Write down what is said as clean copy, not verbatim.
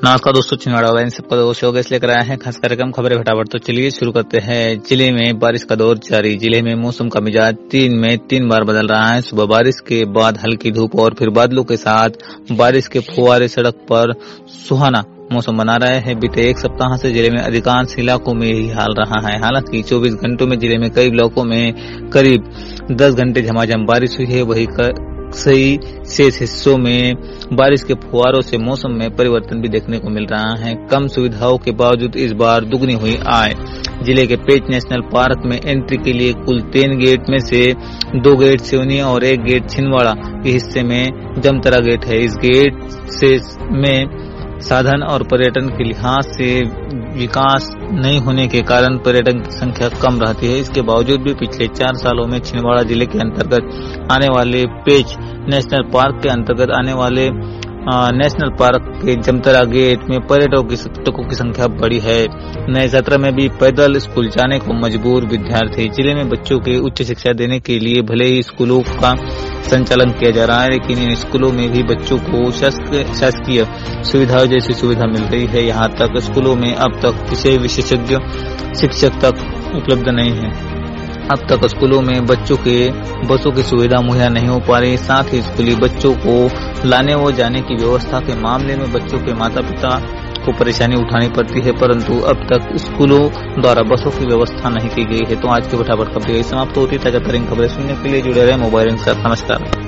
नमस्कार दोस्तों, छिंदवाड़ा ऑनलाइन सबका दोस्त योगेश लेकर आए हैं खास कार्यक्रम खबरें फटाफट। तो चलिए शुरू करते हैं। जिले में बारिश का दौर जारी। जिले में मौसम का मिजाज तीन बार बदल रहा है। सुबह बारिश के बाद हल्की धूप और फिर बादलों के साथ बारिश के फुहारे सड़क पर सुहाना मौसम बना रहे हैं। बीते एक सप्ताह से जिले में अधिकांश इलाकों में यही हाल रहा है। हालांकि 24 घंटों में जिले में कई इलाकों में करीब 10 घंटे झमाझम बारिश हुई है। वही कई शेष हिस्सों में बारिश के फुहारों से मौसम में परिवर्तन भी देखने को मिल रहा है। कम सुविधाओं के बावजूद इस बार दुगनी हुई आय। जिले के पेंच नेशनल पार्क में एंट्री के लिए कुल 3 गेट में से 2 गेट सिवनी और 1 गेट छिंदवाड़ा के हिस्से में जमतरा गेट है। इस गेट से में साधन और पर्यटन के लिहाज से विकास नहीं होने के कारण पर्यटन की संख्या कम रहती है। इसके बावजूद भी पिछले 4 सालों में छिंदवाड़ा जिले के अंतर्गत आने वाले पेंच नेशनल पार्क के अंतर्गत आने वाले नेशनल पार्क के जमतरा गेट में पर्यटकों की संख्या बढ़ी है। नए सत्र में भी पैदल स्कूल जाने को मजबूर विद्यार्थी। जिले में बच्चों के उच्च शिक्षा देने के लिए भले ही स्कूलों का संचालन किया जा रहा है, लेकिन इन स्कूलों में भी बच्चों को शासकीय सुविधाओं जैसी सुविधा मिल रही है। यहाँ तक स्कूलों में अब तक किसी विशेषज्ञ शिक्षक तक उपलब्ध नहीं है। अब तक स्कूलों में बच्चों के बसों की सुविधा मुहैया नहीं हो पा रही। साथ ही स्कूली बच्चों को लाने व जाने की व्यवस्था के मामले में बच्चों के माता पिता को परेशानी उठानी पड़ती है, परंतु अब तक स्कूलों द्वारा बसों की व्यवस्था नहीं की गई है। तो आज की फटाफट खबरें समाप्त होती है। ताजा तरीन खबरें सुनने के लिए जुड़े रहे मोबाइल के साथ। नमस्कार।